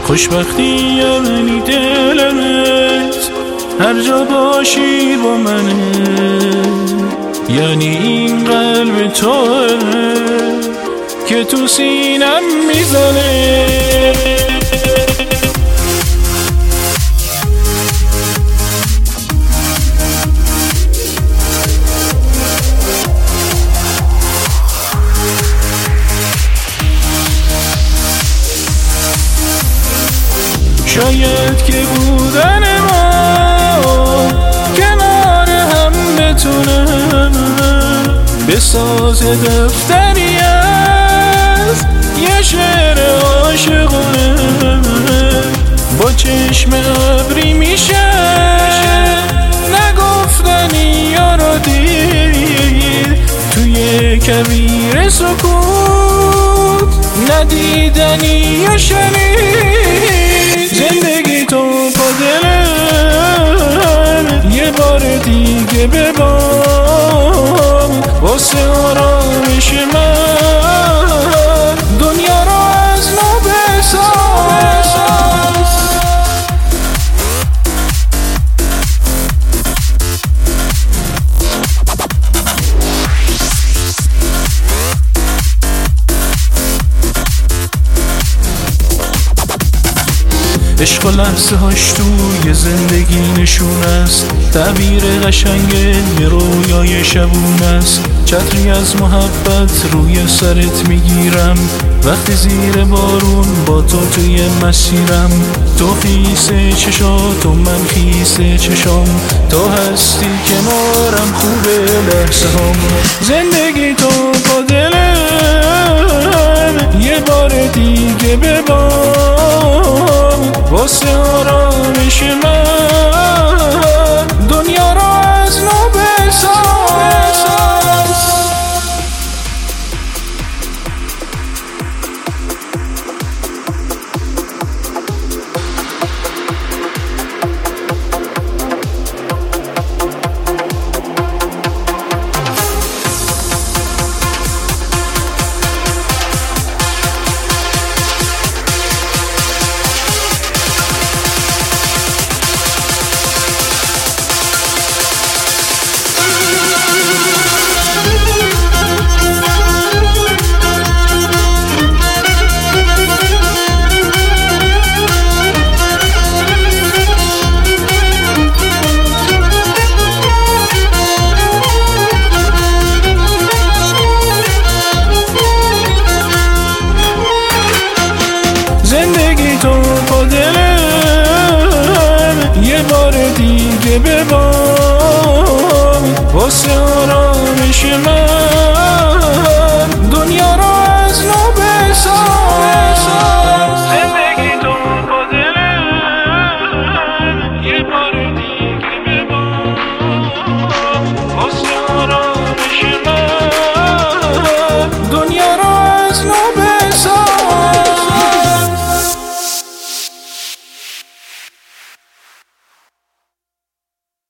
خوشبختی یعنی دلت هر جا باشی با منه، یعنی این قلب توه که تو سینم میزنه. شاید که بودن ما کنار هم بتونه بساز دفتری از یه شعر عاشقانه. با چشم ابری میشه نگفتنی یارو دید توی کویر سکوت ندیدنی یا شنید. زندگی تو با دلم یه بار دیگه ببام واسه آرامش من دنیا رو از نو بساز. عشق و لحظه هاش توی زندگی نشون است، تعبیر قشنگ یه رویای شبون است. چتری از محبت روی سرت میگیرم وقتی زیر بارون با تو توی مسیرم. تو خیس چشات و من خیس چشام، تو هستی کنارم خوبه لحظه هم. زندگی تو با دلم یه بار دیگه ببام واسه آرامش من دنیا رو از نو بساز. زندگی تو با دلم یه بار دیگه ببام واسه آرامش من دنیا رو از نو بساز. زندگی تو با دلم یه بار دیگه ببام واسه آرامش من